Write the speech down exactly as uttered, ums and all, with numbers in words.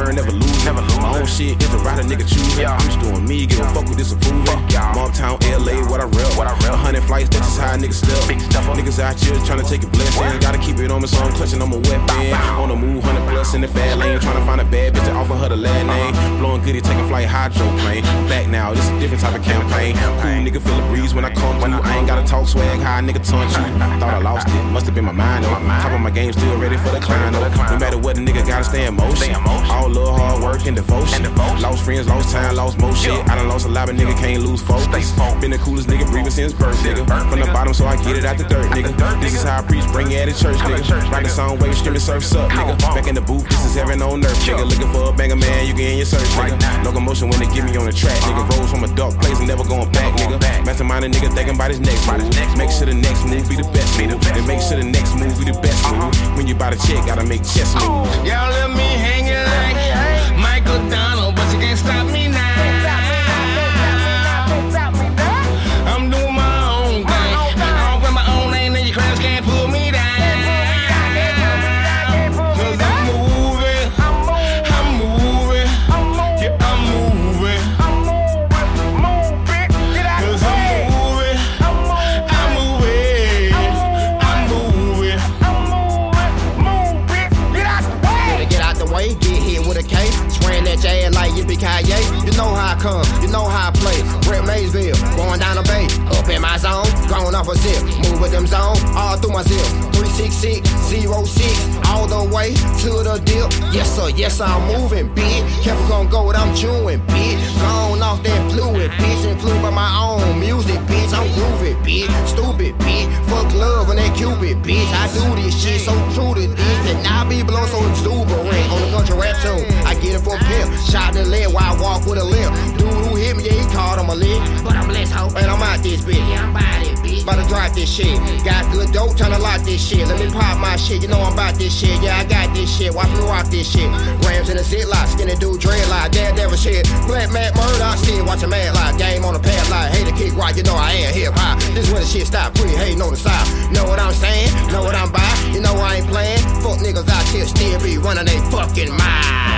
learn, never lose. Never lose. My own shit is the right a nigga choose. Yeah. I'm just doing me, give a fuck with disapproval. Momptown, L A, what I rep. What I rep. A hundred flights, that's just how niggas step. Niggas out here trying to take a blessing. Gotta keep it on me, so I'm clutching on my weapon. On the move, hundred plus in the fat lane. Trying to find a bad bitch that offer her the last name. Blowing goody, taking flight hydroplane. Back now, this a different type of campaign. Cool nigga feel the breeze when I come through. I ain't gotta talk swag, how a nigga taunt you. Thought I lost it, must have been my mind though. Top of my game, still ready for the climb though. No matter what, the nigga gotta stay in motion. All love, hard work, and devotion. Lost friends, lost time, lost more shit. I done lost a lot, but nigga can't lose focus. Been the coolest nigga breathing since birth, nigga. From the bottom, so I get it out the dirt, nigga. This is how I preach, bring it at the church, nigga. Write the song, wave, stream, and surf's up, nigga. Back in the booth, this is heaven on earth, nigga. Looking for a banger, man, you get in your search, nigga. Locomotion when they get me on the track, nigga. Rose from a dark place and never going back, nigga. Mastermind a nigga thinking about his next move. Make sure the next move be the best move. And make sure the next move be the best move. When you buy the check, gotta make chess move. Y'all let me hang it like Michael Donald, but you can't stop me now. I'm doing my own thing. I don't put my own name in your crowds, can't pull me down. Cause I'm moving, I'm moving, yeah, I'm moving. Cause I'm moving, I'm moving, I'm moving. Better get out the way, get hit with a K. Swearing that your ass like Yippee-Ki-Yay. You know how I come, you know how I play. Brett Maysville, going down the bay. Up in my zone, going off a zip. Move with them zone, all through my zip. three six six, zero six, all the way to the dip. Yes sir, yes sir, I'm moving, bitch. Careful gon' go what I'm chewing, bitch. Gone off that fluid, bitch. Influenced by my own music, bitch. I'm groovy, bitch. Stupid, bitch. Fuck love and that Cupid, bitch. I do this shit so true to this. And I be blown so exuberant on the country rap tune. I get it from pimp, shot in the leg while I walk with a limp. Dude who hit me, yeah, he called on my leg. But I'm less hope, and I'm out this bitch. Yeah, I'm about it, bitch. About to drop this shit. Got good dope, tryna lock this shit. Let me pop my shit, you know I'm about this shit. Yeah, I got this shit, watch me rock this shit. Rams in the ziplock, skinny dude, dreadlock, daredevil shit. Black Matt Murdoch shit, watch a mad lie. Game on the padlock, hate to kick right, you know I am hip hop. This when the shit stop, pretty hating on the side. Know what I'm saying? Know what I'm by? You know I ain't playing. Fuck niggas out here still be running they fucking mind.